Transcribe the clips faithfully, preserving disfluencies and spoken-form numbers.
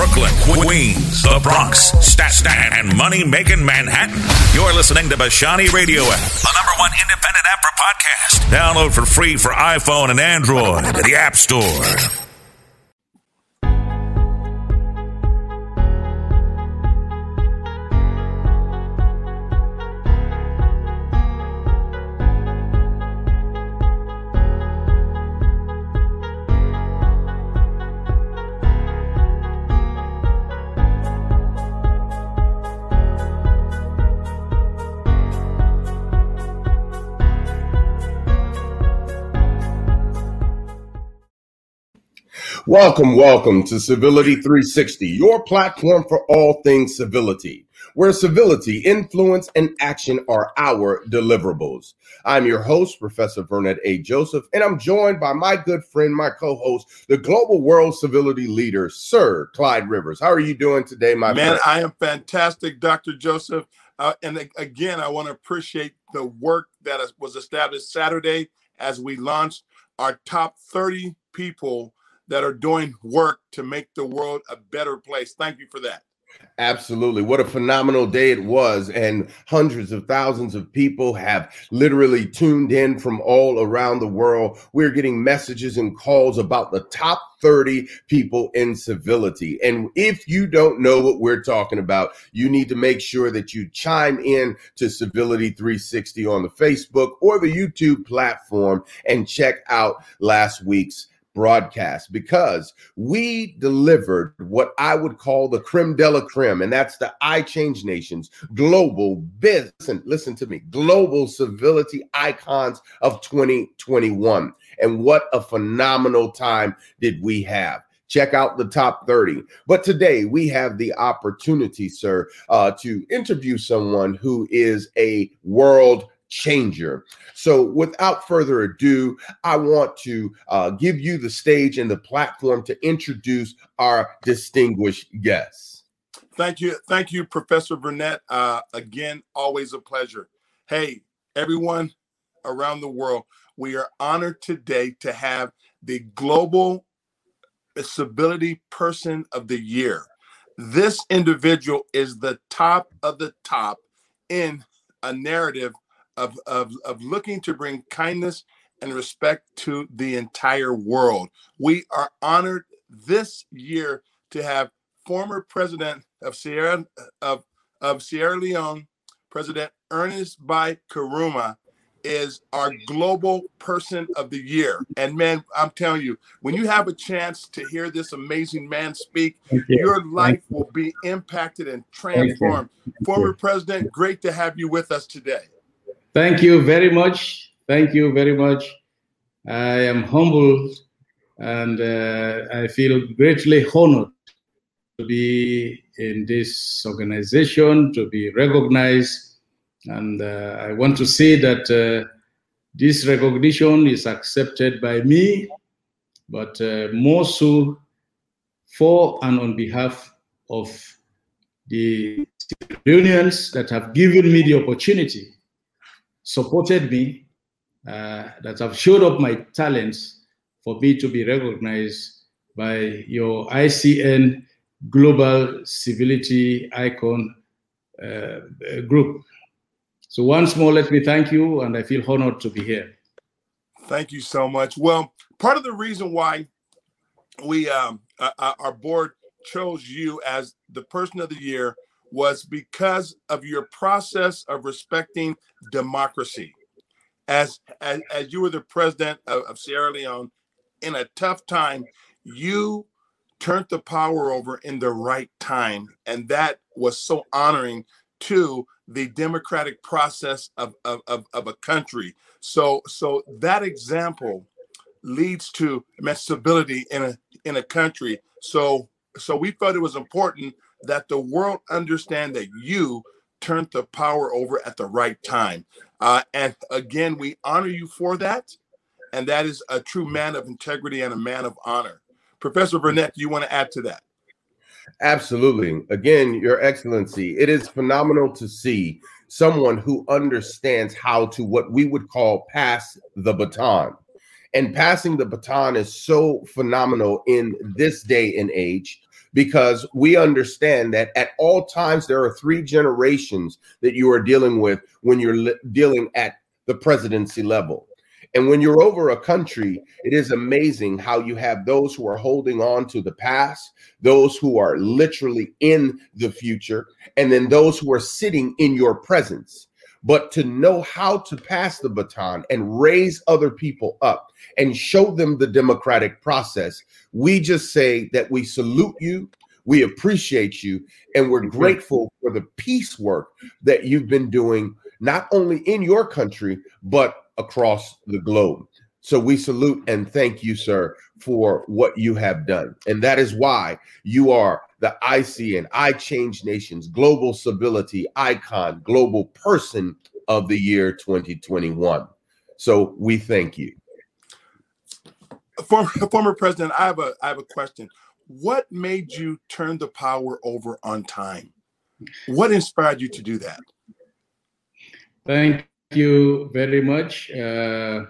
Brooklyn, Queens, the Bronx, Staten, and money-making Manhattan. You're listening to Bashani Radio App, the number one independent app for podcasts. Download for free for iPhone and Android at the App Store. Welcome, welcome to Civility three sixty, your platform for all things civility, where civility, influence, and action are our deliverables. I'm your host, Professor Burnett A. Joseph, and I'm joined by my good friend, my co-host, the global world civility leader, Sir Clyde Rivers. How are you doing today, my man? friend? I am fantastic, Doctor Joseph. Uh, and again, I want to appreciate the work that was established Saturday as we launched our top thirty people that are doing work to make the world a better place. Thank you for that. Absolutely. What a phenomenal day it was. And hundreds of thousands of people have literally tuned in from all around the world. We're getting messages and calls about the top thirty people in civility. And if you don't know what we're talking about, you need to make sure that you chime in to Civility three sixty on the Facebook or the YouTube platform and check out last week's broadcast, because we delivered what I would call the creme de la creme, and that's the iChange Nation's global business. Listen, listen to me, global civility icons of twenty twenty-one. And what a phenomenal time did we have. Check out the top thirty. But today we have the opportunity, sir, uh, to interview someone who is a world changer. So without further ado, I want to uh, give you the stage and the platform to introduce our distinguished guests. Thank you. Thank you, Professor Burnett. Uh, again, always a pleasure. Hey, everyone around the world, we are honored today to have the Global Civility Person of the Year. This individual is the top of the top in a narrative Of, of, of looking to bring kindness and respect to the entire world. We are honored this year to have former president of Sierra of, of Sierra Leone, President Ernest Bai Koroma, is our global person of the year. And man, I'm telling you, when you have a chance to hear this amazing man speak, you. your life will be impacted and transformed. Former president, great to have you with us today. Thank you very much. Thank you very much. I am humbled and uh, I feel greatly honored to be in this organization, to be recognized. And uh, I want to say that uh, this recognition is accepted by me, but uh, more so for and on behalf of the unions that have given me the opportunity, supported me, uh, that have showed up my talents for me to be recognized by your I C N Global Civility Icon uh, group. So once more, let me thank you, and I feel honored to be here. Thank you so much. Well, part of the reason why we, um, uh, our board chose you as the person of the year was because of your process of respecting democracy. As, as, as you were the president of, of Sierra Leone, in a tough time, you turned the power over in the right time. And that was so honoring to the democratic process of, of, of, of a country. So, so that example leads to stability in a, in a country. So, so we felt it was important that the world understand that you turned the power over at the right time. Uh, and again, we honor you for that. And that is a true man of integrity and a man of honor. Professor Burnett, do you want to add to that? Absolutely. Again, Your Excellency, it is phenomenal to see someone who understands how to what we would call pass the baton. And passing the baton is so phenomenal in this day and age. because we understand that at all times there are three generations that you are dealing with when you're li- dealing at the presidency level. And when you're over a country, it is amazing how you have those who are holding on to the past, those who are literally in the future, and then those who are sitting in your presence. But to know how to pass the baton and raise other people up and show them the democratic process, we just say that we salute you, we appreciate you, and we're grateful for the peace work that you've been doing, not only in your country, but across the globe. So we salute and thank you, sir, for what you have done. And that is why you are the I C N, I Change Nations Global Civility Icon, Global Person of the Year twenty twenty-one. So we thank you. Former, former President, I have a I have a question. What made you turn the power over on time? What inspired you to do that? Thank you very much. Uh,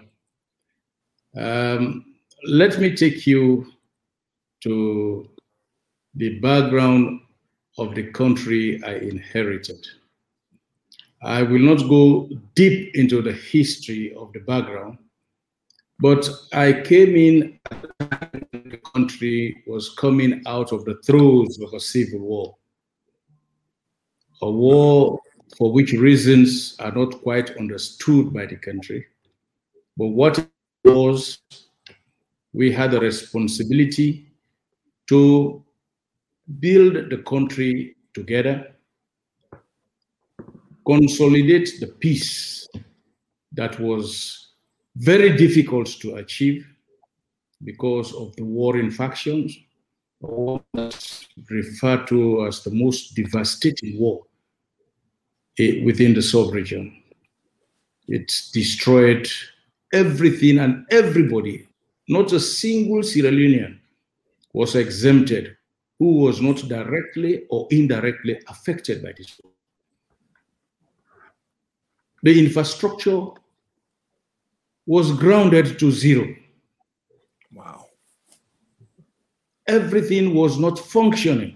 um, let me take you to the background of the country I inherited. I will not go deep into the history of the background, but I came in at the time the country was coming out of the throes of a civil war, a war for which reasons are not quite understood by the country. But what it was, we had a responsibility to build the country together, consolidate the peace that was very difficult to achieve because of the warring factions, a war that's referred to as the most devastating war within the sub-region. It destroyed everything and everybody. Not a single Sierra Leonean was exempted who was not directly or indirectly affected by this war. The infrastructure was grounded to zero. Wow. Everything was not functioning.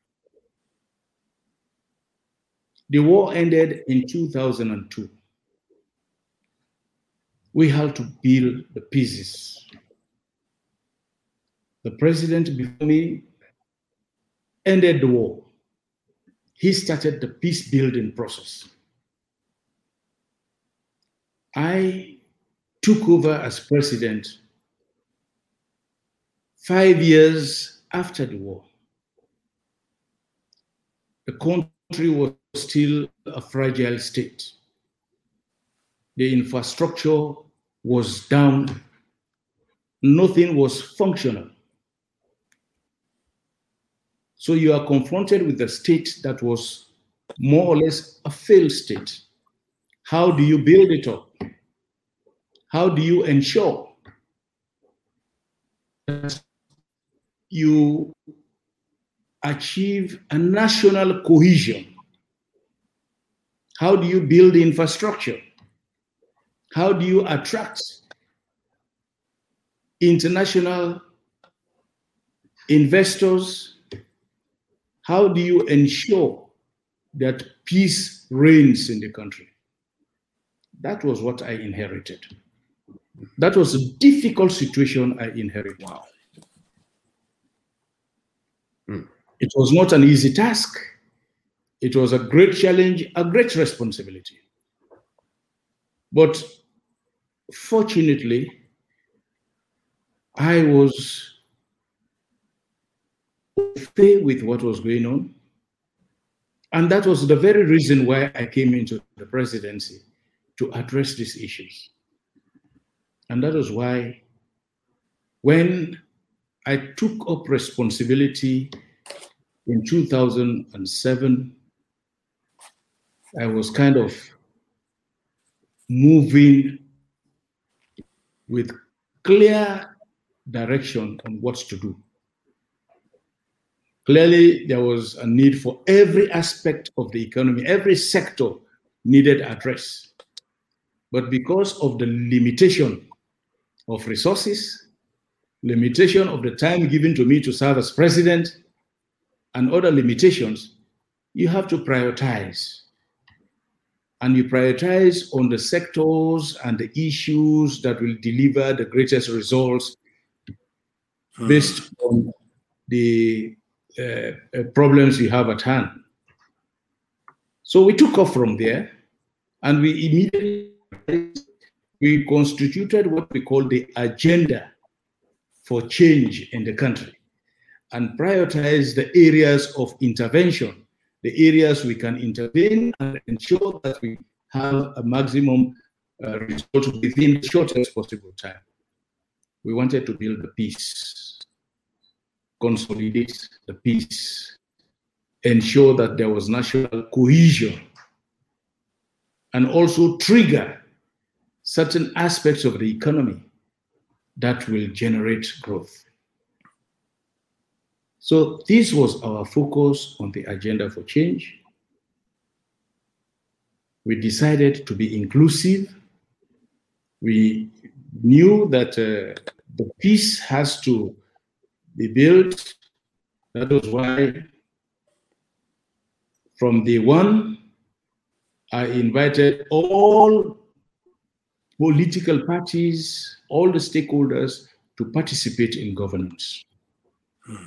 The war ended in two thousand two. We had to build the pieces. The president before me ended the war. He started the peace building process. I took over as president five years after the war. The country was still a fragile state. The infrastructure was down. Nothing was functional. So you are confronted with a state that was more or less a failed state. How do you build it up? How do you ensure that you achieve a national cohesion? How do you build infrastructure? How do you attract international investors? How do you ensure that peace reigns in the country? That was what I inherited. That was a difficult situation I inherited. Wow. Mm. It was not an easy task. It was a great challenge, a great responsibility. But fortunately, I was okay with what was going on. And that was the very reason why I came into the presidency, to address these issues. And that was why when I took up responsibility in two thousand seven, I was kind of moving with clear direction on what to do. Clearly, there was a need for every aspect of the economy, every sector needed address. But because of the limitation of resources, limitation of the time given to me to serve as president, and other limitations, you have to prioritize. And you prioritize on the sectors and the issues that will deliver the greatest results based on the uh, uh, problems you have at hand. So we took off from there, and we immediately we constituted what we call the agenda for change in the country, and prioritized the areas of intervention, the areas we can intervene and ensure that we have a maximum uh, result within the shortest possible time. We wanted to build the peace, consolidate the peace, ensure that there was national cohesion, and also trigger certain aspects of the economy that will generate growth. So this was our focus on the agenda for change. We decided to be inclusive. We knew that uh, the peace has to be built. That was why from day one, I invited all political parties, all the stakeholders to participate in governance. Hmm.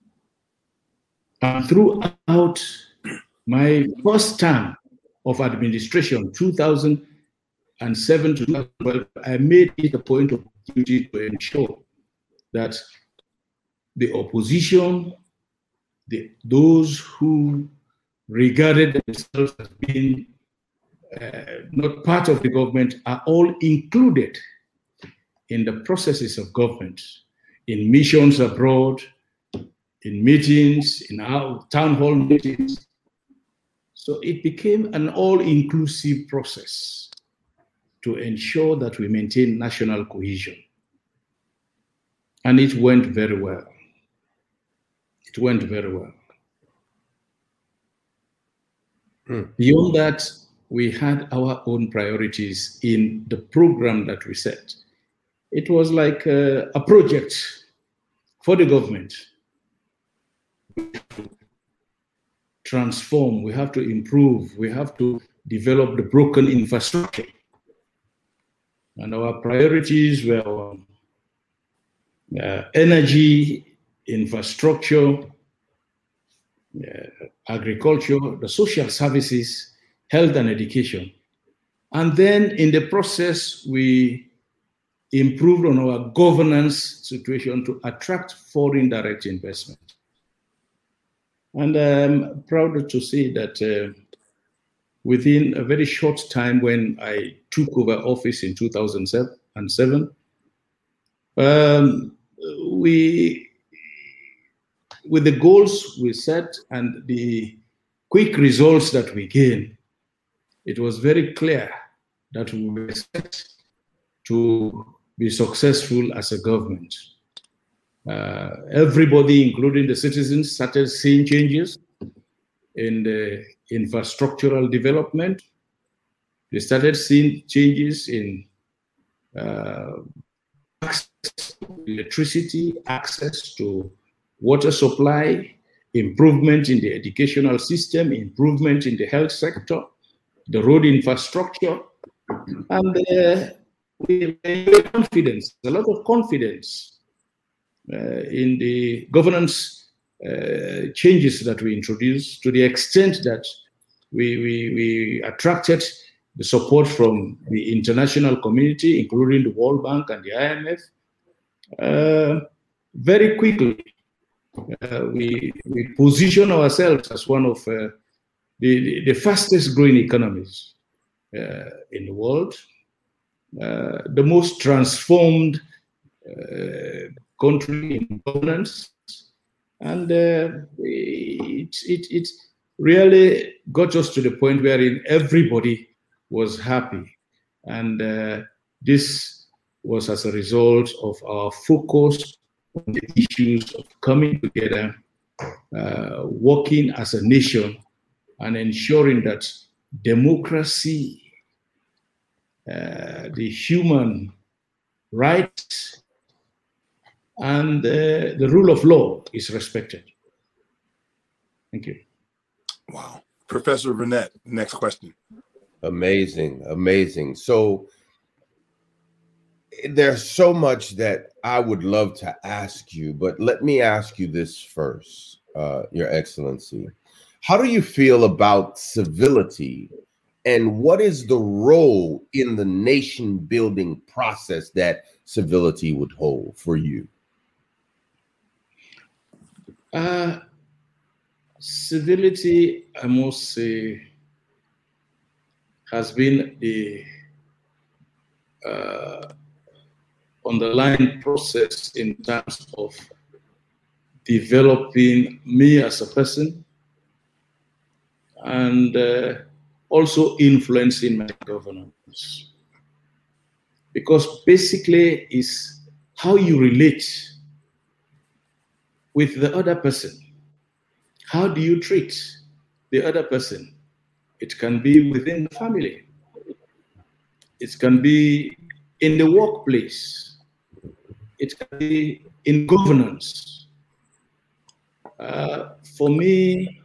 And throughout my first term of administration, two thousand seven to two thousand twelve, I made it a point of duty to ensure that the opposition, the, those who regarded themselves as being uh, not part of the government, are all included in the processes of government, in missions abroad, in meetings, in our town hall meetings. So it became an all-inclusive process to ensure that we maintain national cohesion. And it went very well. It went very well. Hmm. Beyond that, we had our own priorities in the program that we set. It was like a, a project for the government. Transform, we have to improve, we have to develop the broken infrastructure. And our priorities were uh, energy, infrastructure, uh, agriculture, the social services, health and education. And then in the process, we improved on our governance situation to attract foreign direct investment. And I'm proud to say that uh, within a very short time when I took over office in two thousand seven, um, we, with the goals we set and the quick results that we gained, it was very clear that we were set to be successful as a government. Uh, everybody, including the citizens, started seeing changes in the infrastructural development. They started seeing changes in uh, access to electricity, access to water supply, improvement in the educational system, improvement in the health sector, the road infrastructure, and uh, we have confidence, a lot of confidence Uh, in the governance uh, changes that we introduced, to the extent that we, we, we attracted the support from the international community, including the World Bank and the I M F. Uh, very quickly, uh, we, we position ourselves as one of uh, the, the fastest growing economies uh, in the world, uh, the most transformed uh, country in governance, and uh, it, it, it really got us to the point wherein everybody was happy. And uh, this was as a result of our focus on the issues of coming together, uh, working as a nation, and ensuring that democracy, uh, the human rights, and uh, the rule of law is respected. Thank you. Wow. Professor Burnett, next question. Amazing, amazing. So there's so much that I would love to ask you, but let me ask you this first, uh, Your Excellency. How do you feel about civility, and what is the role in the nation building process that civility would hold for you? Uh, civility, I must say, has been the uh, underlying process in terms of developing me as a person and uh, also influencing my governance. Because basically it's how you relate with the other person. How do you treat the other person? It can be within the family. It can be in the workplace. It can be in governance. Uh, for me,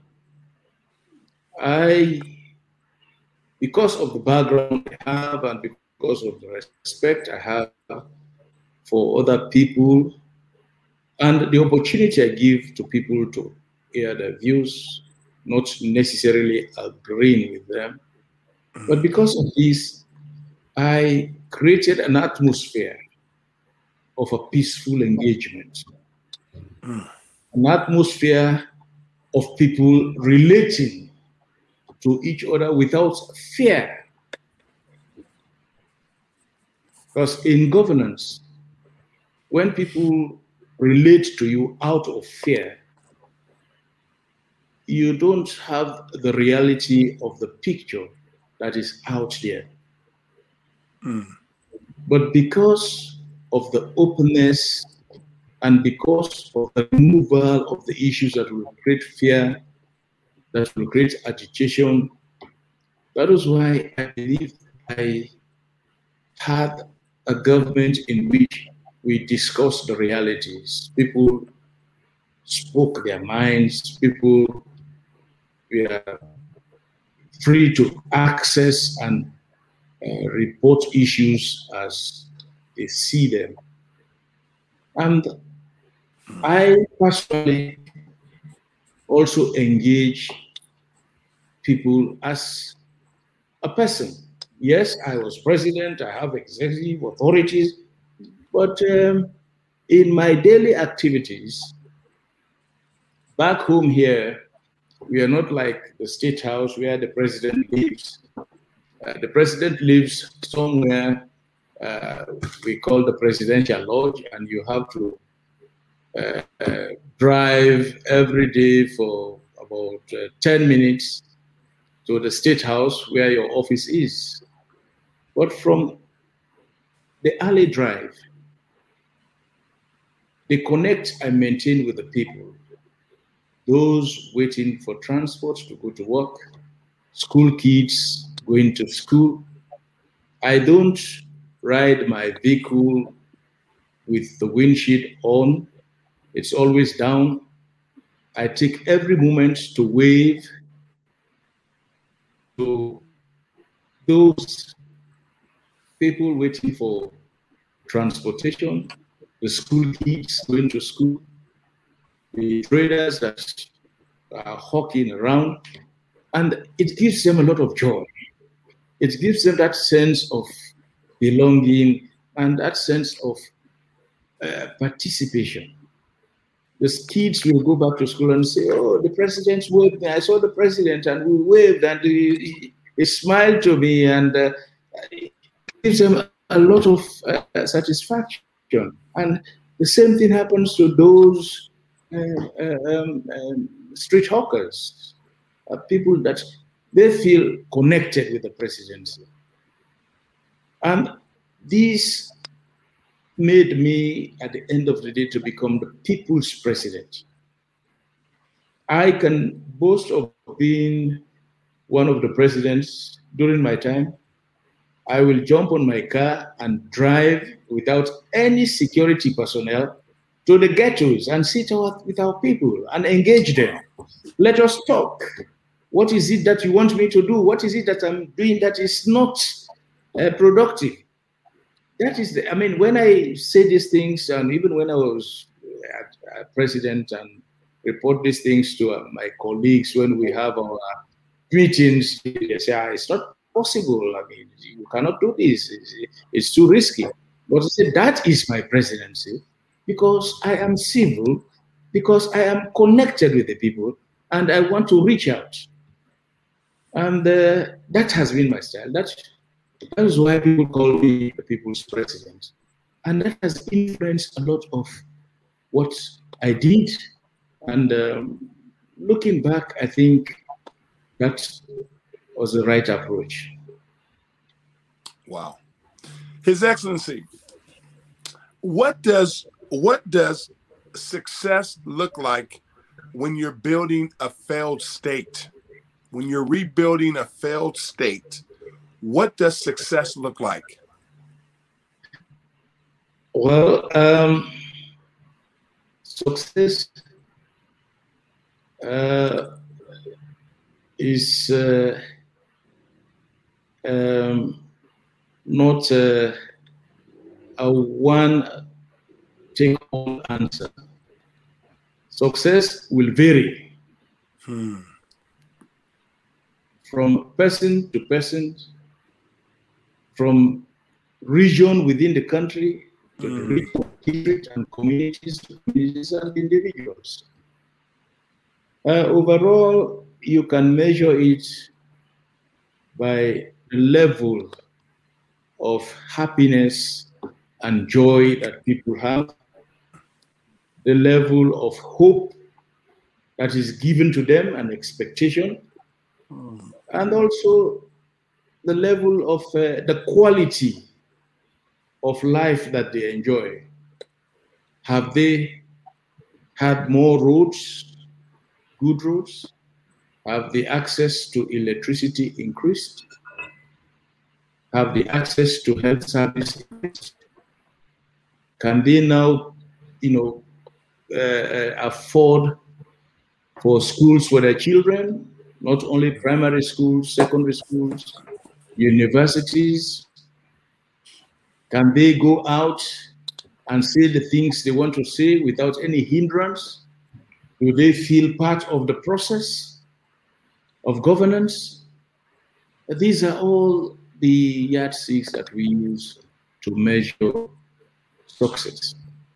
I, because of the background I have and because of the respect I have for other people and the opportunity I give to people to hear their views, not necessarily agreeing with them, but because of this, I created an atmosphere of a peaceful engagement, mm. an atmosphere of people relating to each other without fear. Because in governance, when people relate to you out of fear, you don't have the reality of the picture that is out there. Mm. But because of the openness and because of the removal of the issues that will create fear, that will create agitation, that is why I believe I had a government in which we discussed the realities. People spoke their minds, people were free to access and uh, report issues as they see them. And I personally also engage people as a person. Yes, I was president, I have executive authorities, but um, in my daily activities, back home here, we are not like the State House where the president lives. Uh, the president lives somewhere uh, we call the Presidential Lodge, and you have to uh, uh, drive every day for about uh, ten minutes to the State House where your office is. But from the alley drive, the connect I maintain with the people, those waiting for transport to go to work, school kids going to school. I don't ride my vehicle with the windshield on. It's always down. I take every moment to wave to those people waiting for transportation, the school kids going to school, the traders that are hawking around, and it gives them a lot of joy. It gives them that sense of belonging and that sense of uh, participation. The kids will go back to school and say, oh, the president waved me. I saw the president and we waved and he, he, he smiled to me, and uh, it gives them a lot of uh, satisfaction. And the same thing happens to those uh, um, um, street hawkers, uh, people that they feel connected with the presidency. And this made me, at the end of the day, to become the people's president. I can boast of being one of the presidents during my time. I will jump on my car and drive without any security personnel to the ghettos and sit out with our people and engage them. Let us talk. What is it that you want me to do? What is it that I'm doing that is not uh, productive? That is, the, I mean, when I say these things, and even when I was uh, president and report these things to uh, my colleagues when we have our meetings, they say, ah, it's not possible. I mean, you cannot do this. It's, it's too risky. But I said, that is my presidency because I am civil, because I am connected with the people, and I want to reach out. And uh, that has been my style. That, that is why people call me the people's president. And that has influenced a lot of what I did. And um, looking back, I think that was the right approach. Wow. His Excellency, what does what does success look like when you're building a failed state? When you're rebuilding a failed state, what does success look like? Well, um, success uh, is uh, um, not uh, a one take all answer. Success will vary hmm. from person to person, from region within the country to mm. the region, district and communities to communities and individuals. Uh, overall, you can measure it by the level of happiness and joy that people have, the level of hope that is given to them and expectation, mm. and also the level of uh, the quality of life that they enjoy. Have they had more roads, good roads? Have the access to electricity increased? Have the access to health service increased? Can they now, you know, uh, afford for schools for their children, not only primary schools, secondary schools, universities? Can they go out and say the things they want to say without any hindrance? Do they feel part of the process of governance? These are all the yardsticks that we use to measure success.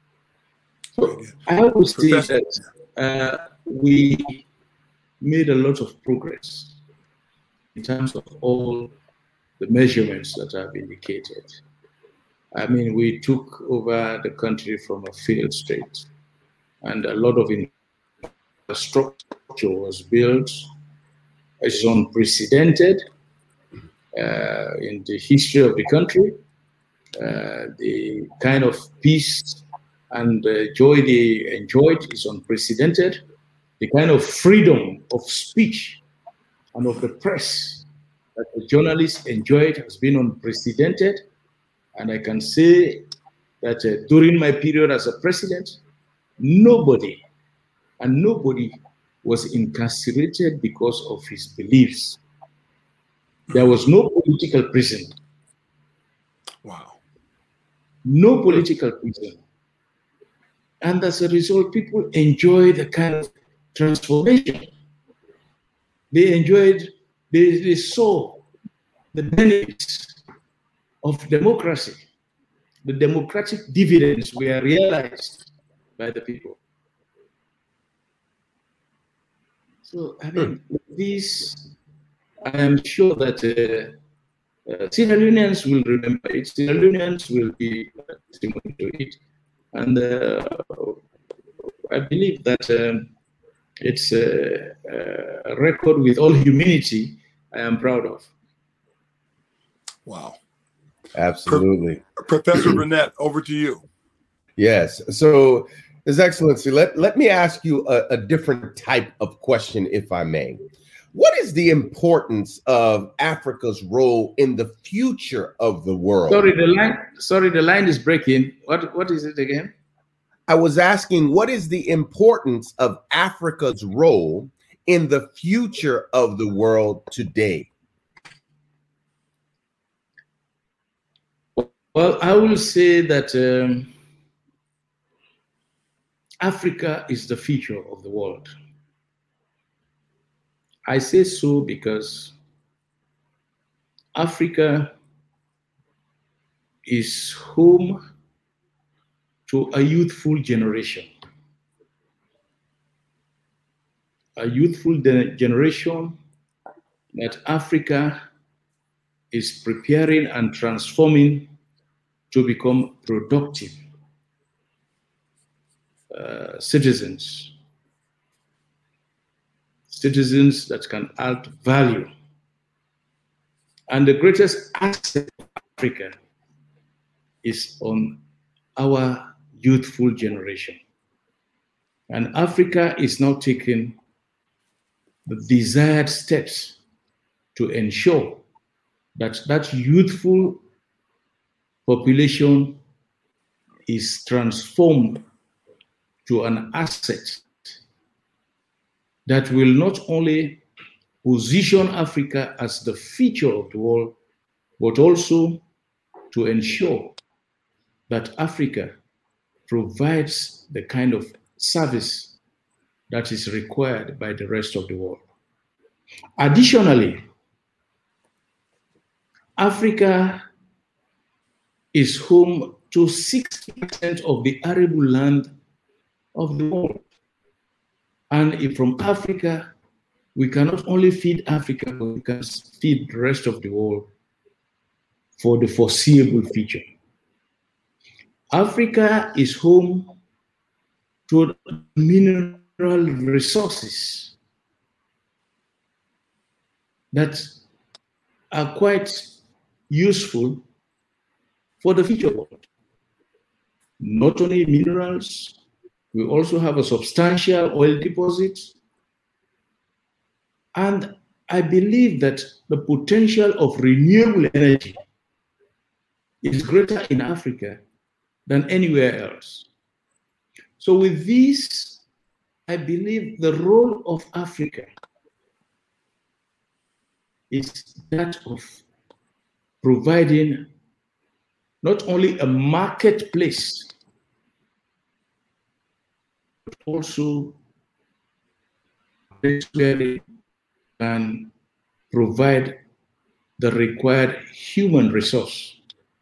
So I would say that uh, we made a lot of progress in terms of all the measurements that I've indicated. I mean, we took over the country from a failed state, and a lot of infrastructure was built. It's unprecedented uh, in the history of the country. Uh, the kind of peace and uh, joy they enjoyed is unprecedented. The kind of freedom of speech and of the press that the journalists enjoyed has been unprecedented. And I can say that uh, during my period as a president, nobody and nobody was incarcerated because of his beliefs. There was no political prison. Wow. No political prison. And as a result, people enjoy the kind of transformation. They enjoyed, they, they saw the benefits of democracy. The democratic dividends were realized by the people. So, I mean, this, I am sure that uh, uh, Sierra Leoneans will remember it, Sierra Leoneans will be testimony to it. And uh, I believe that um, it's a, a record with all humility I am proud of. Wow. Absolutely. Pro- Professor Burnett, over to you. Yes. So, His Excellency, let, let me ask you a, a different type of question, if I may. What is the importance of Africa's role in the future of the world? Sorry, the line. Sorry, the line is breaking. What What is it again? I was asking, what is the importance of Africa's role in the future of the world today? Well, I will say that um, Africa is the future of the world. I say so because Africa is home to a youthful generation. A youthful de- generation that Africa is preparing and transforming to become productive uh, citizens. Citizens that can add value. And the greatest asset of Africa is on our youthful generation. And Africa is now taking the desired steps to ensure that that youthful population is transformed to an asset that will not only position Africa as the future of the world, but also to ensure that Africa provides the kind of service that is required by the rest of the world. Additionally, Africa is home to sixty percent of the arable land of the world. And if from Africa, we cannot only feed Africa, but we can feed the rest of the world for the foreseeable future. Africa is home to mineral resources that are quite useful for the future world. Not only minerals, we also have a substantial oil deposit. And I believe that the potential of renewable energy is greater in Africa than anywhere else. So with this, I believe the role of Africa is that of providing not only a marketplace, but also a place where they can provide the required human resource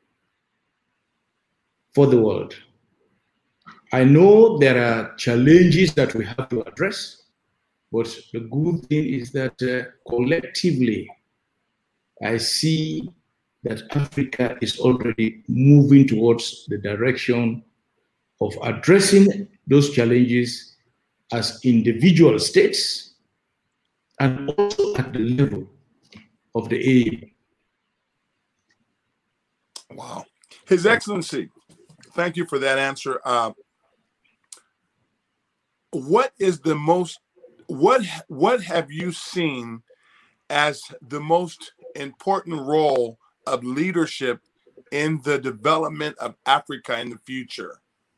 for the world. I know there are challenges that we have to address, but the good thing is that uh, collectively, I see that Africa is already moving towards the direction of addressing those challenges as individual states and also at the level of the A U. Wow. His Excellency, thank you for that answer. Uh, what is the most, what, what have you seen as the most important role of leadership in the development of Africa in the future?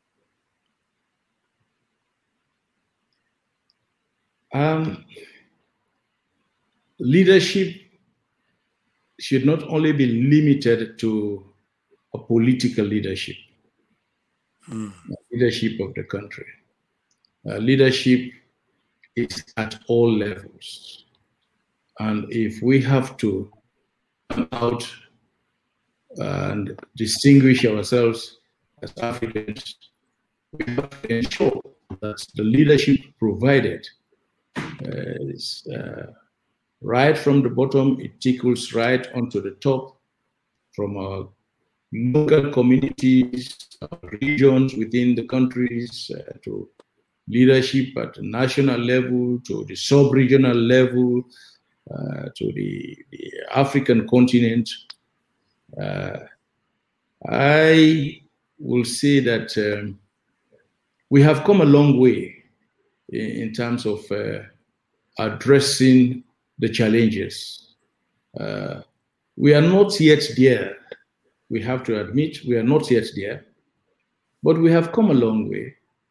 Um, leadership should not only be limited to a political leadership, hmm. leadership of the country. Uh, leadership is at all levels. And if we have to come out and distinguish ourselves as Africans, we have to ensure that the leadership provided uh, is uh, right from the bottom, it tickles right onto the top, from our local communities, our regions within the countries, uh, to leadership at the national level, to the sub-regional level, uh, to the, the African continent. Uh, I will say that um, we have come a long way in, in terms of uh, addressing the challenges. Uh, we are not yet there. We have to admit we are not yet there, but we have come a long way.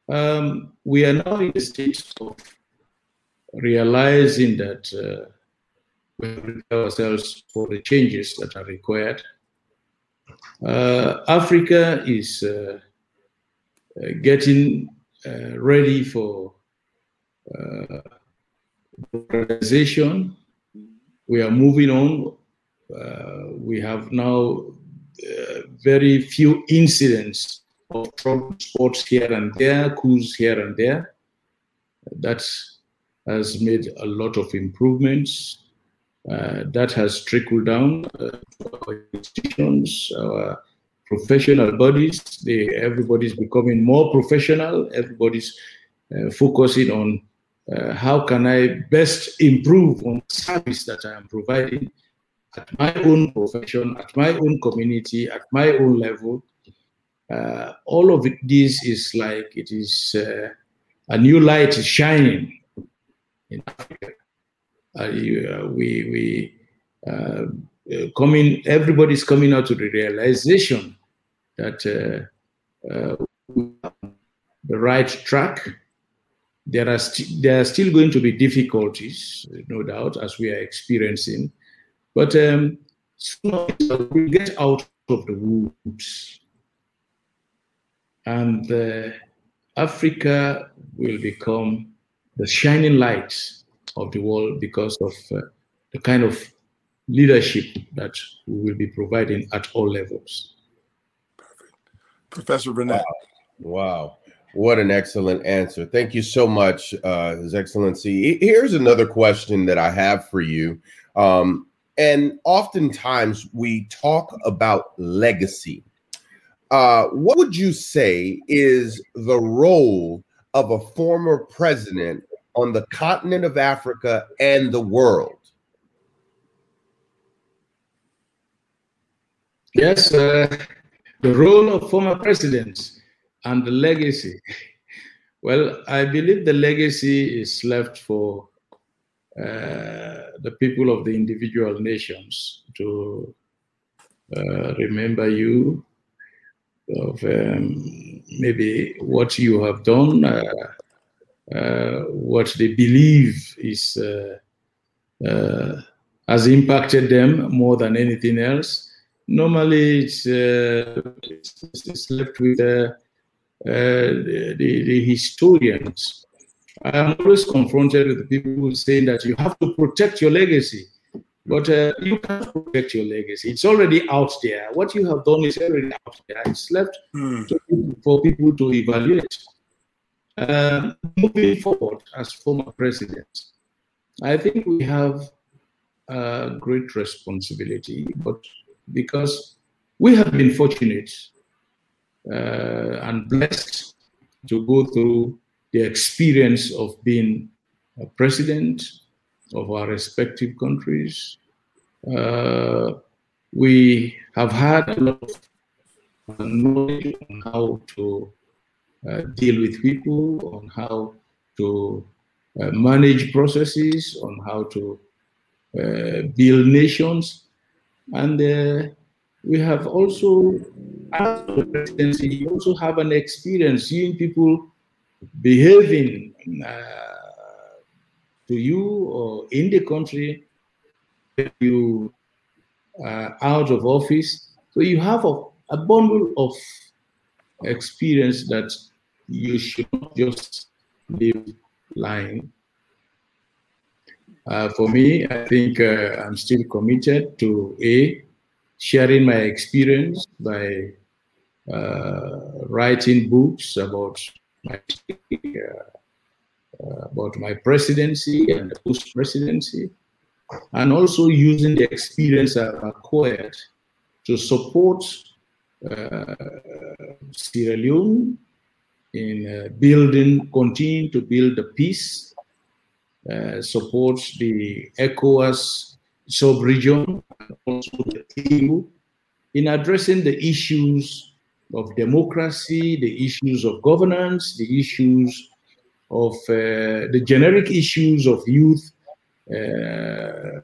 Um, we are now in the stage of realizing that uh, we have to prepare ourselves for the changes that are required. Uh, Africa is uh, uh, getting uh, ready for uh, globalization. We are moving on. Uh, we have now uh, very few incidents of trouble spots here and there, coups here and there. That has made a lot of improvements. Uh, that has trickled down uh, to our institutions, our professional bodies. They, everybody's becoming more professional. Everybody's uh, focusing on uh, how can I best improve on the service that I am providing at my own profession, at my own community, at my own level. Uh, all of it, this is like it is uh, a new light is shining in Africa. Uh, you, uh, we we uh, coming. Everybody's coming out to the realization that uh, uh, we're on the right track. There are st- there are still going to be difficulties, no doubt, as we are experiencing, but um, soon we'll get out of the woods. And uh, Africa will become the shining light of the world because of uh, the kind of leadership that we will be providing at all levels. Perfect. Professor Burnett. Wow. Wow. What an excellent answer. Thank you so much, uh, His Excellency. Here's another question that I have for you. Um, and oftentimes we talk about legacy. Uh, what would you say is the role of a former president on the continent of Africa and the world? Yes, uh, the role of former presidents and the legacy. Well, I believe the legacy is left for uh, the people of the individual nations to uh, remember you, of um, maybe what you have done, uh, uh, what they believe is uh, uh, has impacted them more than anything else. Normally, it's, uh, it's, it's left with uh, uh, the, the, the historians. I'm always confronted with the people who saying that you have to protect your legacy. But uh, you can't protect your legacy. It's already out there. What you have done is already out there. It's left mm. to, for people to evaluate. Uh, moving forward as former presidents, I think we have a great responsibility, but because we have been fortunate uh, and blessed to go through the experience of being a president of our respective countries. Uh, we have had a lot of knowledge on how to uh, deal with people, on how to uh, manage processes, on how to uh, build nations. And uh, we have also, as the presidency, you also have an experience seeing people behaving uh, to you or in the country if you are out of office. So you have a, a bundle of experience that you should not just leave lying. Uh, for me, I think uh, I'm still committed to A, sharing my experience by uh, writing books about my uh, Uh, about my presidency and the post-presidency, and also using the experience I've acquired to support uh, Sierra Leone in uh, building, continue to build the peace, uh, support the ECOWAS sub-region, and also the E U in addressing the issues of democracy, the issues of governance, the issues of uh, the generic issues of youth uh,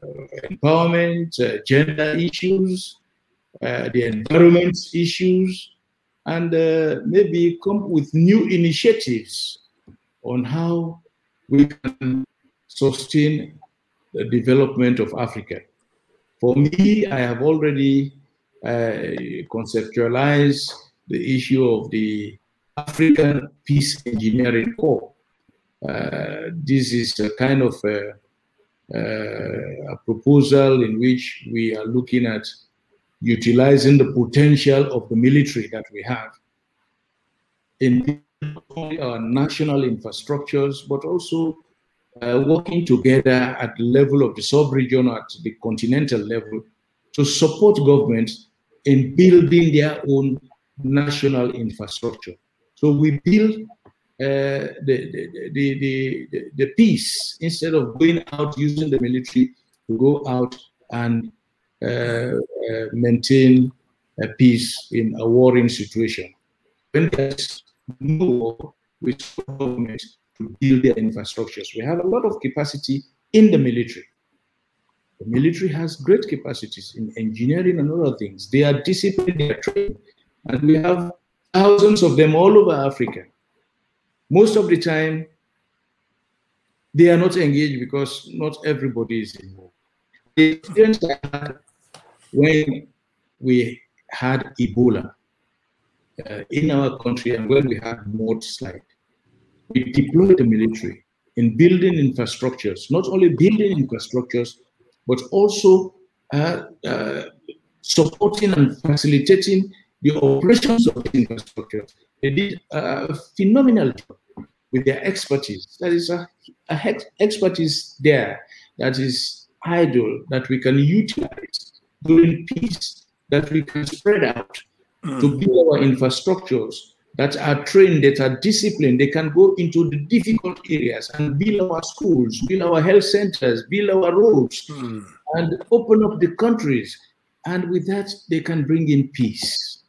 empowerment, uh, gender issues, uh, the environment issues, and uh, maybe come with new initiatives on how we can sustain the development of Africa. For me, I have already uh, conceptualized the issue of the African Peace Engineering Corps. Uh, this is a kind of a, uh, a proposal in which we are looking at utilizing the potential of the military that we have in our national infrastructures, but also uh, working together at the level of the sub-region, at the continental level, to support governments in building their own national infrastructure. So we build uh, the, the, the, the, the peace instead of going out using the military to go out and uh, uh, maintain a peace in a warring situation. When there's no war, we support government to build their infrastructures. We have a lot of capacity in the military. The military has great capacities in engineering and other things. They are disciplined, they are trained, and we have thousands of them all over Africa. Most of the time, they are not engaged because not everybody is involved. The experience I had when we had Ebola uh, in our country and when we had mudslide, we deployed the military in building infrastructures, not only building infrastructures, but also uh, uh, supporting and facilitating the operations of the infrastructure. They did a phenomenal job with their expertise. That is a, a expertise there that is idle, that we can utilize during peace, that we can spread out mm. to build our infrastructures that are trained, that are disciplined. They can go into the difficult areas and build our schools, build our health centers, build our roads, mm. and open up the countries. And with that, they can bring in peace.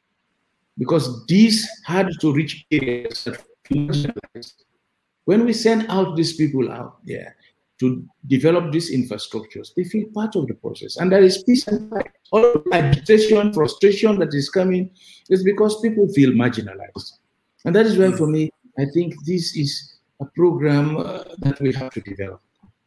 Because these hard to reach areas that marginalized. When we send out these people out there to develop these infrastructures, they feel part of the process. And there is peace and fight. All the agitation, frustration that is coming is because people feel marginalized. And that is why, for me, I think this is a program uh, that we have to develop.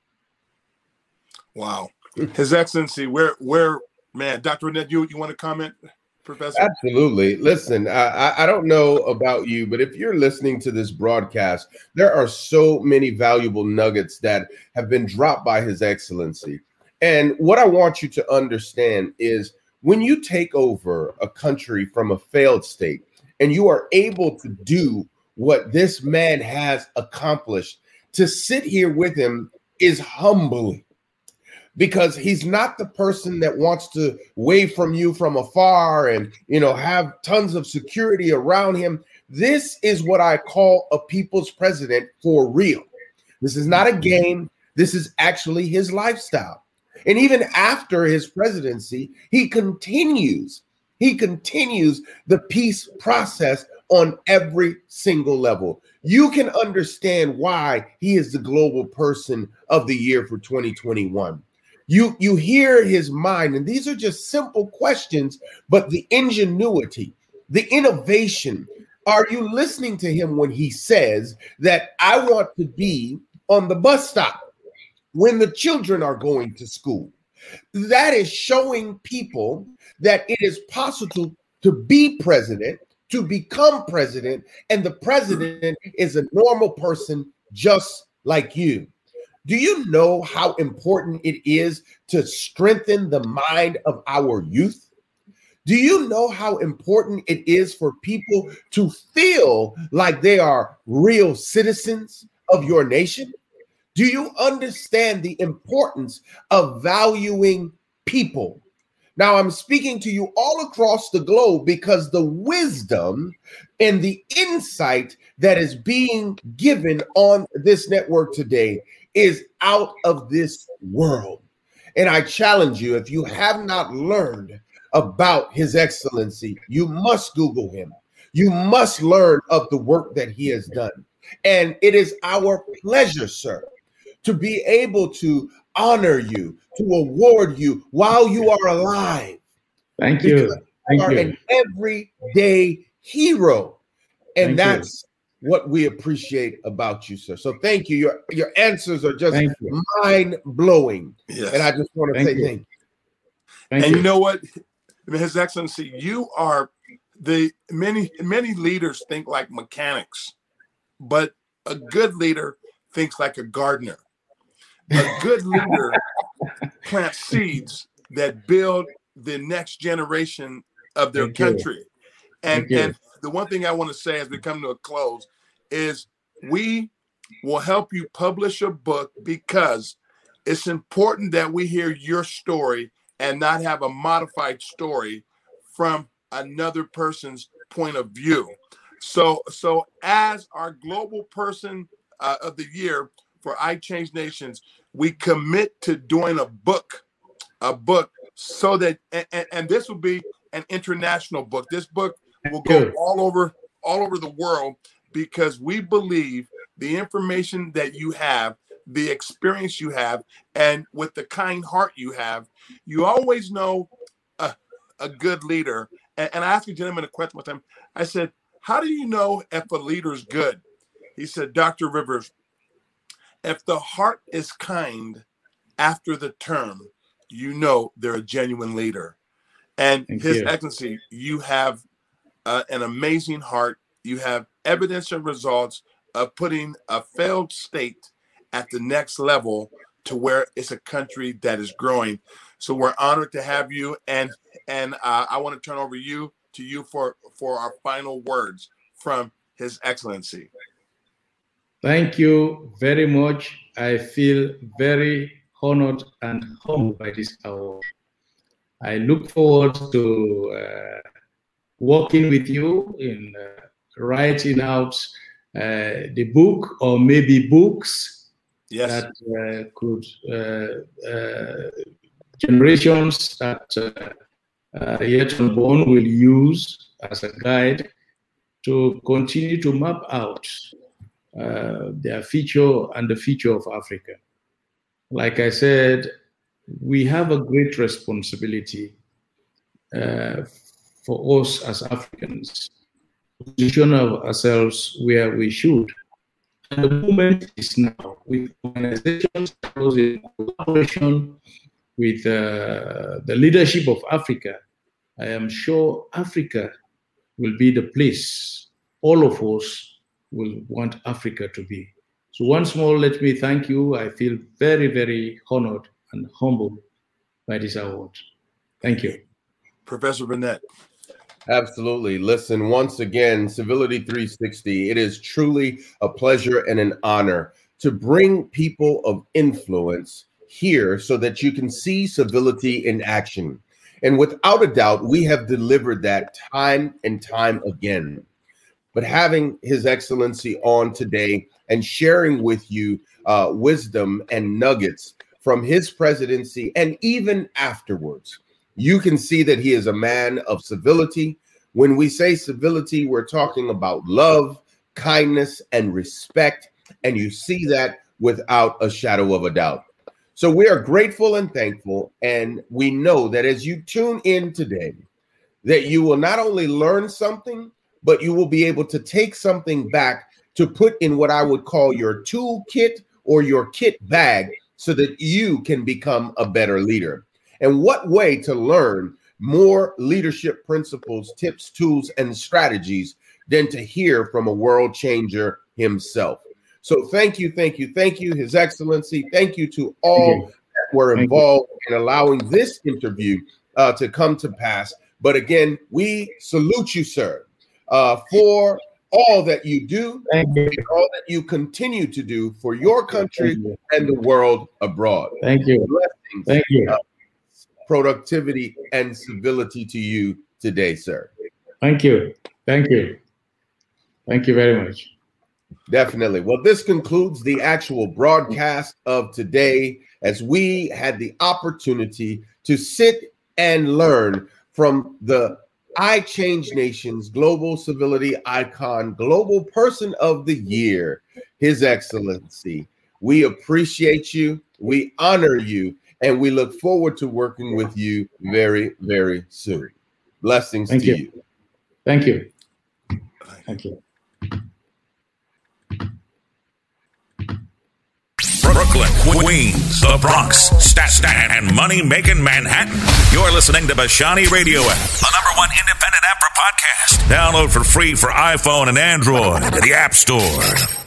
Wow. His Excellency, where, where, man, Doctor Annette, you, you want to comment? Professor? Absolutely. Listen, I, I don't know about you, but if you're listening to this broadcast, there are so many valuable nuggets that have been dropped by His Excellency. And what I want you to understand is when you take over a country from a failed state and you are able to do what this man has accomplished, to sit here with him is humbling. Because he's not the person that wants to wave from you from afar and, you know, have tons of security around him. This is what I call a people's president for real. This is not a game. This is actually his lifestyle. And even after his presidency, he continues, he continues the peace process on every single level. You can understand why he is the global person of the year for twenty twenty-one. You, you hear his mind, and these are just simple questions, but the ingenuity, the innovation. Are you listening to him when he says that I want to be on the bus stop when the children are going to school? That is showing people that it is possible to be president, to become president, and the president is a normal person just like you. Do you know how important it is to strengthen the mind of our youth? Do you know how important it is for people to feel like they are real citizens of your nation? Do you understand the importance of valuing people? Now, I'm speaking to you all across the globe because the wisdom and the insight that is being given on this network today is out of this world. And I challenge you, if you have not learned about His Excellency, you must Google him. You must learn of the work that he has done. And it is our pleasure, sir, to be able to honor you, to award you while you are alive. Thank you. You are an everyday hero. And Thank that's you. what we appreciate about you, sir. So thank you. Your your answers are just Thank you. mind-blowing. Yes. And I just want to Thank say you. thank you. Thank and you. you know what, His Excellency, you are the many many leaders think like mechanics, but a good leader thinks like a gardener. A good leader plants seeds that build the next generation of their Thank you. country. And Thank you. and the one thing I want to say as we come to a close is we will help you publish a book because it's important that we hear your story and not have a modified story from another person's point of view. So, so as our global person uh, of the year for I Change Nations, we commit to doing a book, a book, so that and, and this will be an international book. This book will go Good. all over, all over the world because we believe the information that you have, the experience you have, and with the kind heart you have, you always know a, a good leader. And, and I asked a gentleman a question one time. I said, how do you know if a leader's good? He said, Doctor Rivers, if the heart is kind after the term, you know they're a genuine leader. And Thank His you. Excellency, you have uh, an amazing heart. You have evidence and results of putting a failed state at the next level to where it's a country that is growing. So we're honored to have you. And and uh, I want to turn over you to you for, for our final words from His Excellency. Thank you very much. I feel very honored and humbled by this award. I look forward to uh, working with you in uh, writing out uh, the book or maybe books Yes. that uh, could uh, uh, generations that uh, uh, yet unborn will use as a guide to continue to map out uh, their future and the future of Africa. Like I said, we have a great responsibility uh, for us as Africans to position ourselves where we should. And the moment is now, with organizations in collaboration with uh, the leadership of Africa. I am sure Africa will be the place all of us will want Africa to be. So once more, let me thank you. I feel very, very honored and humbled by this award. Thank you. Professor Burnett. Absolutely. Listen, once again, Civility three sixty, it is truly a pleasure and an honor to bring people of influence here so that you can see civility in action. And without a doubt, we have delivered that time and time again. But having His Excellency on today and sharing with you uh, wisdom and nuggets from his presidency and even afterwards, you can see that he is a man of civility. When we say civility, we're talking about love, kindness, and respect. And you see that without a shadow of a doubt. So we are grateful and thankful. And we know that as you tune in today, that you will not only learn something, but you will be able to take something back to put in what I would call your toolkit or your kit bag so that you can become a better leader. And what way to learn more leadership principles, tips, tools, and strategies than to hear from a world changer himself. So thank you, thank you, thank you, His Excellency. Thank you to all that were involved in allowing this interview uh, to come to pass. But again, we salute you, sir, uh, for all that you do, Thank you. and all that you continue to do for your country and the world abroad. Thank you. Blessings, Thank you. uh, productivity and civility to you today, sir. Thank you. Thank you. Thank you very much. Definitely. Well, this concludes the actual broadcast of today as we had the opportunity to sit and learn from the I Change Nations Global Civility Icon, Global Person of the Year, His Excellency. We appreciate you, we honor you, and we look forward to working with you very, very soon. Blessings Thank to you. you. Thank you. Thank you. Brooklyn, Queens, the Bronx, Staten, and money-making Manhattan. You're listening to Bashani Radio App, the number one independent app for podcasts. Download for free for iPhone and Android at the App Store.